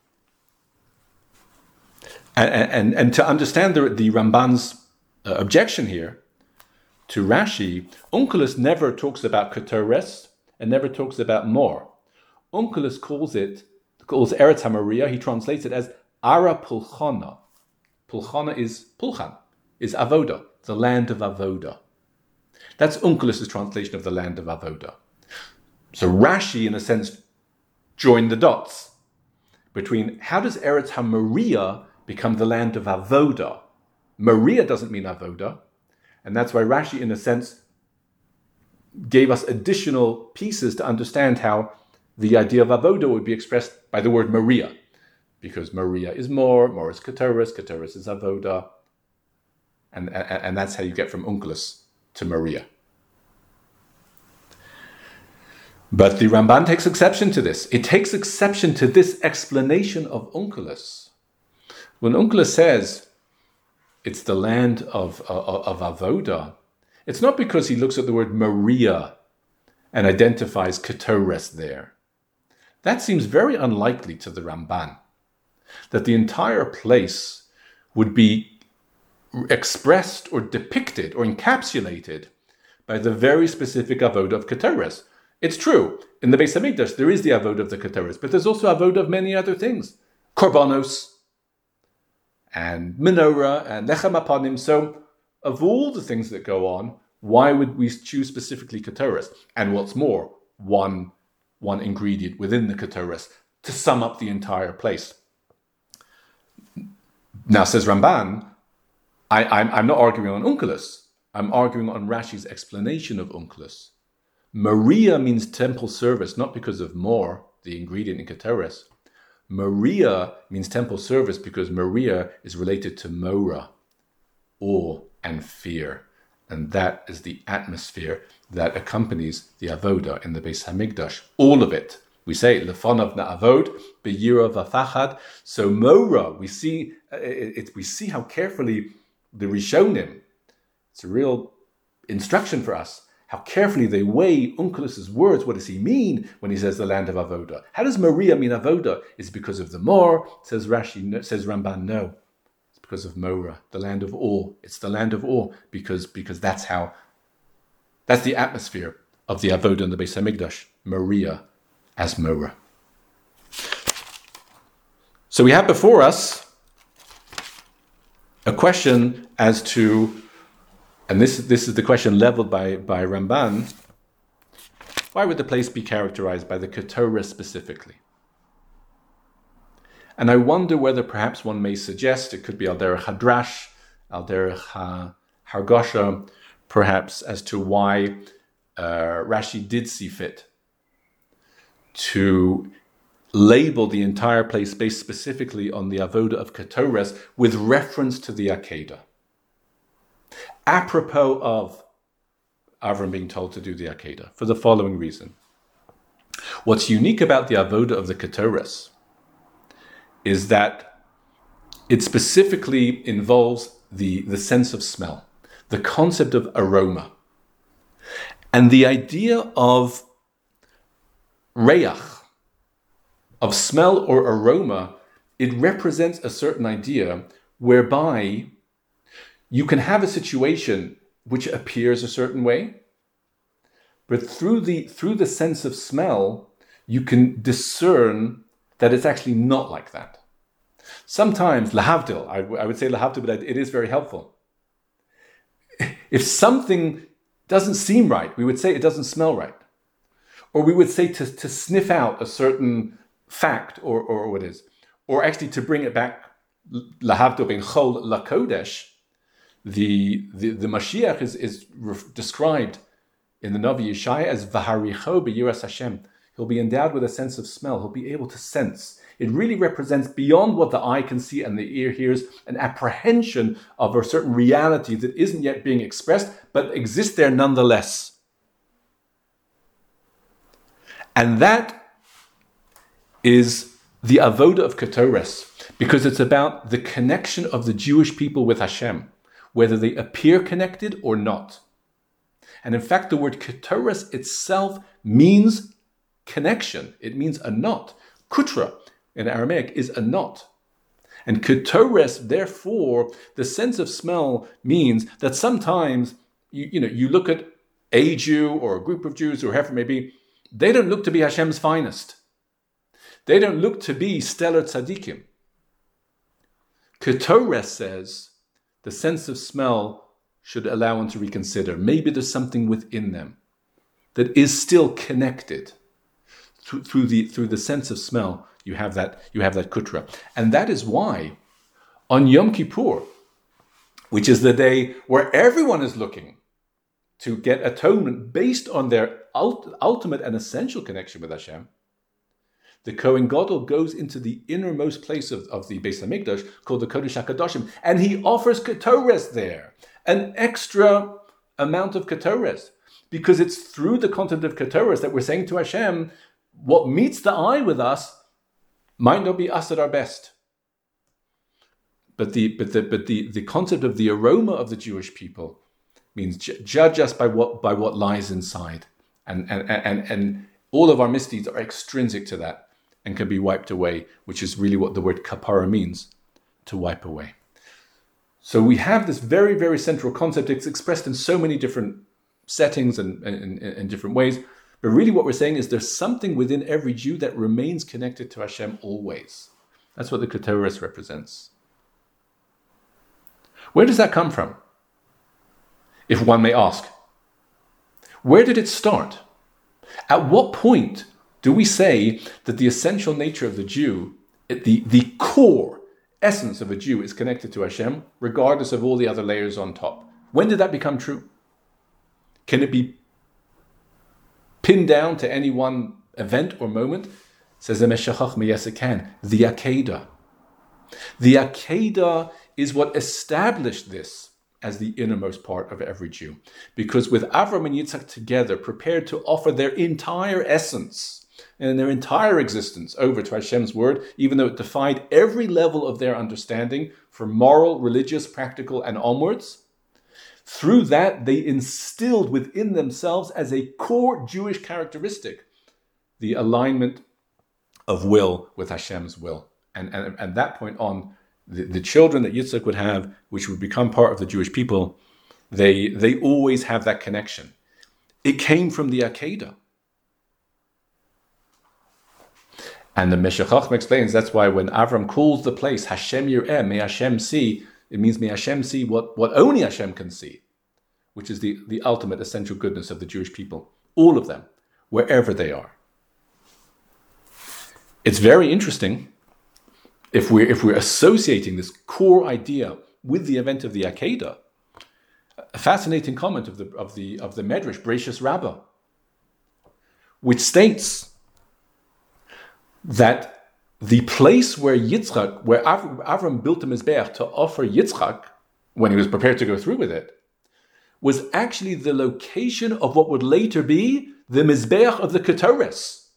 Speaker 1: and, and, and to understand the, the Ramban's uh, objection here to Rashi, Onkelos never talks about Ketores and never talks about Mor. Onkelos calls it, calls Eretz HaMoriah, he translates it as Ara Pulchana. Pulchana is Pulchan, is Avoda, the land of Avoda. That's Onkelos' translation of the land of Avoda. So Rashi, in a sense, joined the dots between how does Eretz HaMoriah become the land of Avoda? Maria doesn't mean Avoda, and that's why Rashi, in a sense, gave us additional pieces to understand how the idea of Avoda would be expressed by the word Maria, because Maria is Mor, Mor is Ketores, Ketores is Avoda, and, and, and that's how you get from Onkelos to Maria. But the Ramban takes exception to this. It takes exception to this explanation of Onkelos. When Onkelos says it's the land of, of, of Avoda, it's not because he looks at the word Maria and identifies Ketores there. That seems very unlikely to the Ramban, that the entire place would be expressed or depicted or encapsulated by the very specific Avoda of Ketores. It's true, in the Beis HaMikdash there is the Avoda of the Ketores, but there's also Avoda of many other things. Korbanos, and Menorah, and Lechem Apanim. So, of all the things that go on, why would we choose specifically Ketores? And what's more, one, one ingredient within the Ketores to sum up the entire place. Now, says Ramban, I, I'm, I'm not arguing on Onkelos. I'm arguing on Rashi's explanation of Onkelos. Maria means temple service, not because of Mor, the ingredient in Ketores. Maria means temple service because Maria is related to Mora, awe and fear. And that is the atmosphere that accompanies the Avoda in the Beis HaMikdash. All of it. We say, Lefonav na'avod, beyira v'fachad. So Mora, we see, it, it, we see how carefully the Rishonim, it's a real instruction for us, how carefully they weigh Onkelos' words. What does he mean when he says the land of Avoda? How does Maria mean Avoda? Is it because of the Mor? Says Rashi, no, says Ramban, no. It's because of Mora, the land of awe. It's the land of awe because, because that's how, that's the atmosphere of the Avoda in the Beis HaMikdash. Maria as Mora. So we have before us a question as to, and this, this is the question leveled by, by Ramban, why would the place be characterized by the Ketores specifically? And I wonder whether perhaps one may suggest it could be Al Derech Hadrash, Al Derech Hargosha, perhaps as to why uh, Rashi did see fit to label the entire place based specifically on the Avoda of Ketores with reference to the Akedah. Apropos of Avram being told to do the Akedah, for the following reason. What's unique about the Avoda of the Ketores is that it specifically involves the, the sense of smell, the concept of aroma, and the idea of reyach, of smell or aroma. It represents a certain idea whereby you can have a situation which appears a certain way, but through the through the sense of smell, you can discern that it's actually not like that. Sometimes, lahavdil, I, w- I would say lahavdil, but it is very helpful. If something doesn't seem right, we would say it doesn't smell right. Or we would say to, to sniff out a certain fact or, or what is. Or actually to bring it back, lahavdil ben chol lakodesh, the, the, the Mashiach is, is re- described in the Navi Yeshaya as v'haricho b'yiras Hashem. He'll be endowed with a sense of smell. He'll be able to sense. It really represents, beyond what the eye can see and the ear hears, an apprehension of a certain reality that isn't yet being expressed, but exists there nonetheless. And that is the avoda of Ketores, because it's about the connection of the Jewish people with Hashem, whether they appear connected or not. And in fact, the word Ketores itself means connection. It means a knot. Kutra in Aramaic is a knot. And Ketores, therefore, the sense of smell means that sometimes you, you know, you look at a Jew or a group of Jews or whoever it may be, they don't look to be Hashem's finest. They don't look to be stellar tzaddikim. Ketores says the sense of smell should allow one to reconsider. Maybe there's something within them that is still connected. Through, through the through the sense of smell, you have that you have that kutra, and that is why on Yom Kippur, which is the day where everyone is looking to get atonement based on their ult- ultimate and essential connection with Hashem, the Kohen Gadol goes into the innermost place of, of the Beis Hamikdash called the Kodesh HaKadoshim, and he offers Ketores there, an extra amount of Ketores, because it's through the content of Ketores that we're saying to Hashem, what meets the eye with us might not be us at our best. But the but the but the, the concept of the aroma of the Jewish people means ju- judge us by what by what lies inside, and and and and all of our misdeeds are extrinsic to that and can be wiped away, which is really what the word kapara means, to wipe away. So we have this very very central concept. It's expressed in so many different settings and in different ways. But really what we're saying is there's something within every Jew that remains connected to Hashem always. That's what the Ketores represents. Where does that come from? If one may ask. Where did it start? At what point do we say that the essential nature of the Jew, the, the core essence of a Jew is connected to Hashem, regardless of all the other layers on top? When did that become true? Can it be pinned down to any one event or moment? Says the Meshachach Meyasekan, the Akedah. The Akedah is what established this as the innermost part of every Jew. Because with Avram and Yitzhak together, prepared to offer their entire essence and their entire existence over to Hashem's word, even though it defied every level of their understanding, from moral, religious, practical, and onwards, through that, they instilled within themselves as a core Jewish characteristic the alignment of will with Hashem's will. And, and at that point on, the, the children that Yitzhak would have, which would become part of the Jewish people, they, they always have that connection. It came from the Akedah. And the Meshech Chochmah explains that's why when Avram calls the place Hashem Yireh, may Hashem see, it means may Hashem see what, what only Hashem can see, which is the, the ultimate essential goodness of the Jewish people. All of them, wherever they are. It's very interesting if we're, if we're associating this core idea with the event of the Akedah. A fascinating comment of the of the of the Medrash, Bereshis Rabbah, which states that the place where Yitzchak, where Avram, Avram built the Mizbeach to offer Yitzchak, when he was prepared to go through with it, was actually the location of what would later be the Mizbeach of the Ketores,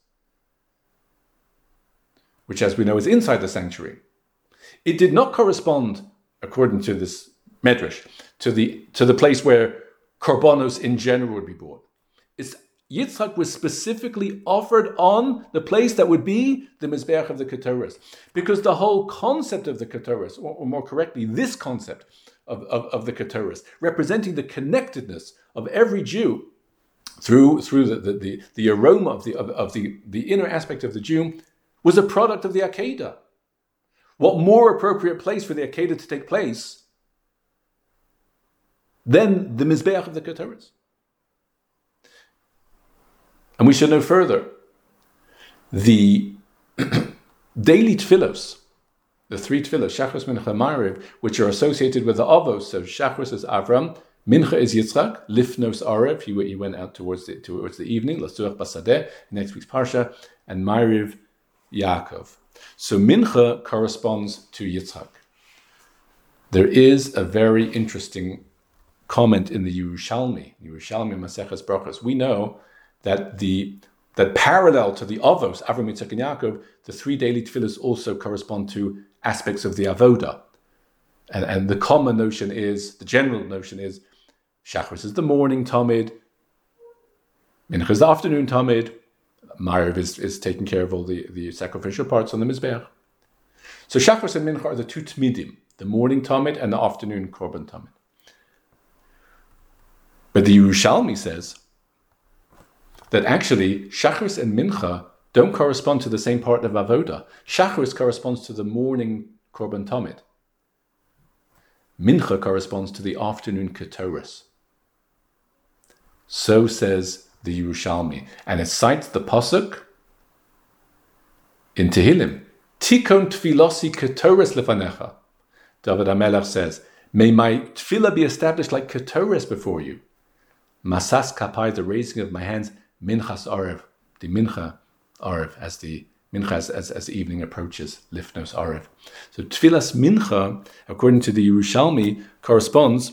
Speaker 1: which, as we know, is inside the sanctuary. It did not correspond, according to this Medrash, to the to the place where korbanos in general would be brought. It's Yitzchak was specifically offered on the place that would be the Mizbeach of the Ketores, because the whole concept of the Ketores, or, or more correctly, this concept of, of, of the Ketores, representing the connectedness of every Jew through through the, the, the, the aroma of the of, of the, the inner aspect of the Jew, was a product of the Akedah. What more appropriate place for the Akedah to take place than the Mizbeach of the Ketores? And we should know further, the daily tefillos, the three tefillos, Shachris, Mincha, Ma'ariv, which are associated with the Avos. So Shachris is Avram, Mincha is Yitzchak, Lifnos Arev, he, he went out towards the, towards the evening, Lasuach Basadeh, next week's Parsha, and Ma'ariv, Yaakov. So Mincha corresponds to Yitzchak. There is a very interesting comment in the Yerushalmi, Yerushalmi Maseches Brachos. We know that the that parallel to the Avos, Avram, Yitzchak, and Yaakov, the three daily tefillas also correspond to aspects of the Avoda. And, and the common notion is, the general notion is, Shachris is the morning Tamid, Mincha is the afternoon Tamid, Ma'ariv is, is taking care of all the, the sacrificial parts on the Mizbeach. So Shachris and Mincha are the two Tmidim, the morning Tamid and the afternoon Korban Tamid. But the Yerushalmi says that actually Shachris and Mincha don't correspond to the same part of Avoda. Shachris corresponds to the morning Korban Tamid. Mincha corresponds to the afternoon Ketoris. So says the Yerushalmi. And it cites the Pasuk in Tehillim. Tikon tfilosi Ketoris lefanecha. David HaMelech says, may my tefillah be established like Ketoris before you. Masas kapai, the raising of my hands, minchas arev, the mincha arev, as the mincha as, as, as the evening approaches, lifnos arev. So tfilas mincha, according to the Yerushalmi, corresponds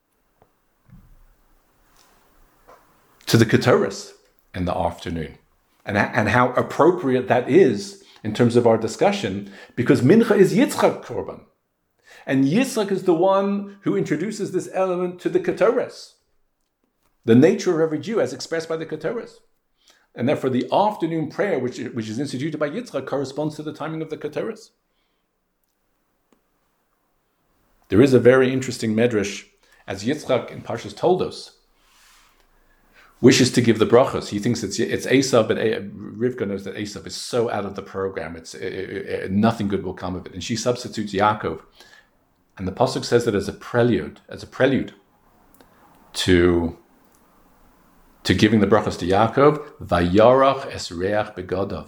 Speaker 1: to the ketoris in the afternoon, and and how appropriate that is in terms of our discussion, because mincha is Yitzchak korban, and Yitzchak is the one who introduces this element to the ketoris. The nature of every Jew as expressed by the Ketoris. And therefore the afternoon prayer, which, which is instituted by Yitzchak, corresponds to the timing of the Ketoris. There is a very interesting medrash, as Yitzchak in Parshas Toldos wishes to give the brachos. He thinks it's it's Esav, but Rivka knows that Esav is so out of the program, it's it, it, nothing good will come of it. And she substitutes Yaakov. And the Pasuk says that as a prelude, as a prelude to... to giving the brachos to Yaakov, Vayarach es reach begodav.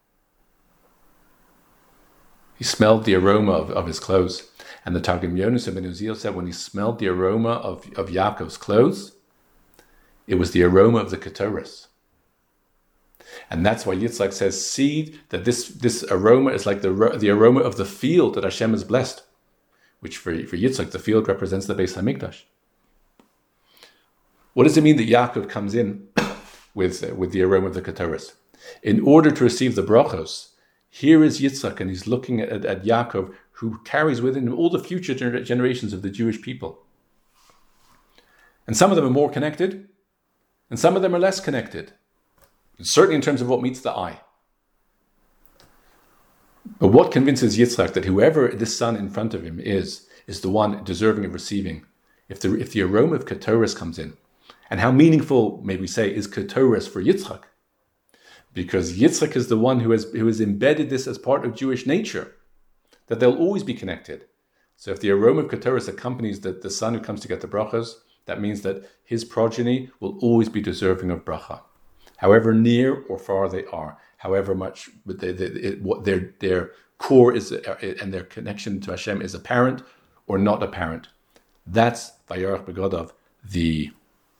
Speaker 1: He smelled the aroma of, of his clothes. And the Targum Yonus of Ben Uziel said when he smelled the aroma of, of Yaakov's clothes, it was the aroma of the Ketoris. And that's why Yitzchak says, see that this, this aroma is like the, the aroma of the field that Hashem has blessed, which for, for Yitzchak, the field represents the Beis HaMikdash. What does it mean that Yaakov comes in with, uh, with the aroma of the Ketoris? In order to receive the brachos, here is Yitzchak, and he's looking at, at Yaakov, who carries within him all the future gener- generations of the Jewish people. And some of them are more connected, and some of them are less connected, certainly in terms of what meets the eye. But what convinces Yitzchak that whoever this son in front of him is, is the one deserving of receiving, if the, if the aroma of Ketoris comes in? And how meaningful, may we say, is Ketoris for Yitzchak? Because Yitzchak is the one who has who has embedded this as part of Jewish nature, that they'll always be connected. So if the aroma of Ketoris accompanies the, the son who comes to get the brachas, that means that his progeny will always be deserving of bracha, however near or far they are, however much they, they, it, what their their core is and their connection to Hashem is apparent or not apparent. That's Vayarach begodav, the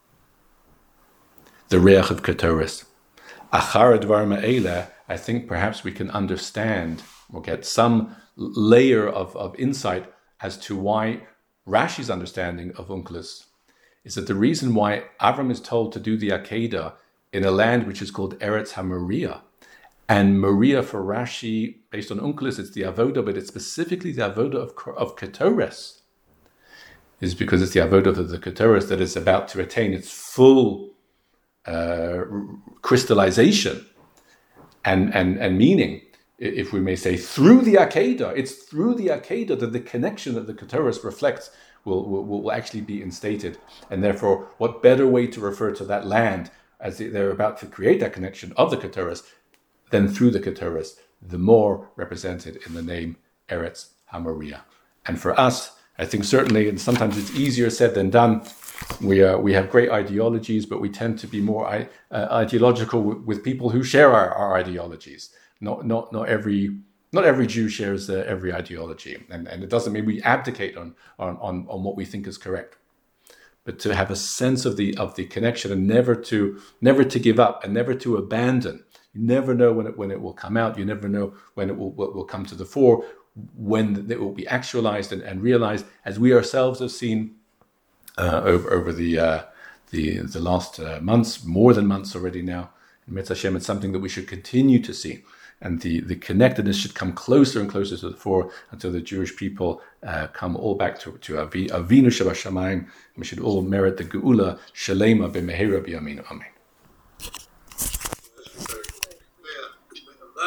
Speaker 1: the reach of Ketoris. Achar advar ma'ela, I think perhaps we can understand or get some layer of, of insight as to why Rashi's understanding of Onkelos is that the reason why Avram is told to do the Akedah in a land which is called Eretz HaMoriah, and Moriah for Rashi, based on Onkelos, it's the Avodah, but it's specifically the Avodah of, of Ketoris, is because it's the Avodah of the Ketoris that is about to attain its full uh, crystallization and, and, and meaning, if we may say, through the Akedah. It's through the Akedah that the connection that the Ketoris reflects will, will, will actually be instated. And therefore, what better way to refer to that land as they're about to create that connection of the Ketoris than through the Ketoris, the more represented in the name Eretz HaMoriah. And for us, I think certainly, and sometimes it's easier said than done, we uh, we have great ideologies, but we tend to be more uh, ideological w- with people who share our, our ideologies. Not not not every not every Jew shares uh, every ideology, and, and it doesn't mean we abdicate on, on on on what we think is correct. But to have a sense of the of the connection, and never to never to give up, and never to abandon. You never know when it when it will come out. You never know when it will will come to the fore, when it will be actualized and, and realized, as we ourselves have seen uh, over over the uh, the the last uh, months, more than months already now, Mitzvah Hashem, it's something that we should continue to see. And the, the connectedness should come closer and closer to the fore until the Jewish people uh, come all back to, to Avinu Shabbat Shamayim. We should all merit the Geula Shalema B'Mehera B'Yamin. Amen.